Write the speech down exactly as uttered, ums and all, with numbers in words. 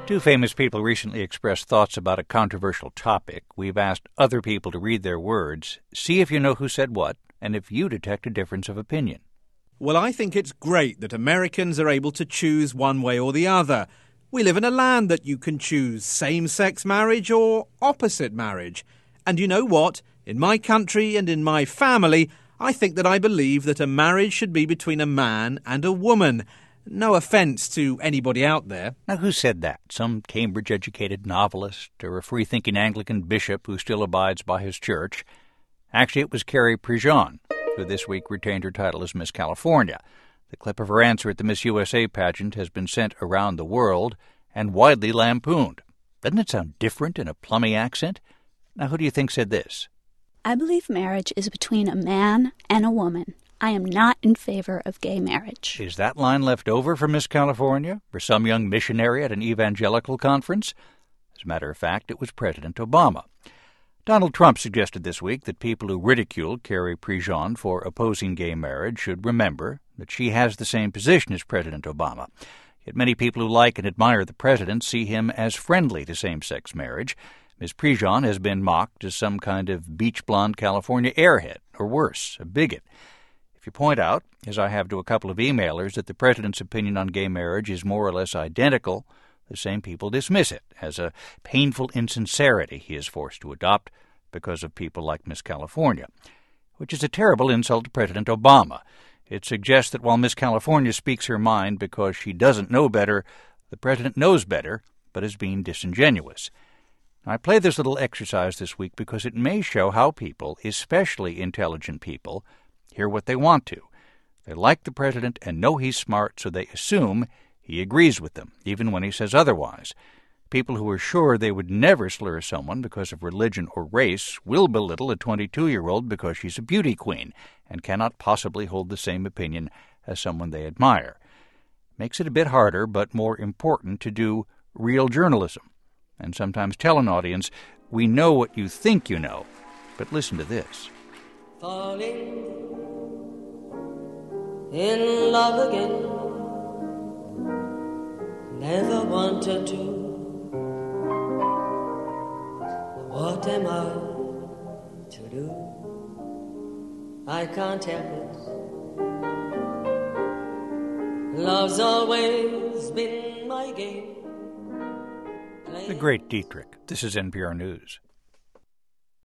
Two famous people recently expressed thoughts about a controversial topic. We've asked other people to read their words, see if you know who said what, and if you detect a difference of opinion. Well, I think it's great that Americans are able to choose one way or the other. We live in a land that you can choose same-sex marriage or opposite marriage. And you know what? In my country and in my family, I think that I believe that a marriage should be between a man and a woman. No offence to anybody out there. Now, who said that? Some Cambridge-educated novelist or a free-thinking Anglican bishop who still abides by his church? Actually, it was Carrie Prejean, who this week retained her title as Miss California. The clip of her answer at the Miss U S A pageant has been sent around the world and widely lampooned. Doesn't it sound different in a plummy accent? Now, who do you think said this? I believe marriage is between a man and a woman. I am not in favor of gay marriage. Is that line left over from Miss California or some young missionary at an evangelical conference? As a matter of fact, it was President Obama. Donald Trump suggested this week that people who ridiculed Carrie Prejean for opposing gay marriage should remember that she has the same position as President Obama. Yet many people who like and admire the president see him as friendly to same-sex marriage. Miz Prejean has been mocked as some kind of beach blonde California airhead, or worse, a bigot. If you point out, as I have to a couple of emailers, that the president's opinion on gay marriage is more or less identical, the same people dismiss it as a painful insincerity he is forced to adopt because of people like Miss California, which is a terrible insult to President Obama. It suggests that while Miss California speaks her mind because she doesn't know better, the president knows better, but is being disingenuous. I play this little exercise this week because it may show how people, especially intelligent people, hear what they want to. They like the president and know he's smart, so they assume he agrees with them, even when he says otherwise. People who are sure they would never slur someone because of religion or race will belittle a twenty-two-year-old because she's a beauty queen and cannot possibly hold the same opinion as someone they admire. Makes it a bit harder, but more important, to do real journalism and sometimes tell an audience, we know what you think you know, but listen to this. Falling in love again, never wanted to. What am I to do? I can't help it. Love's always been my game. The great Dietrich. This is N P R News.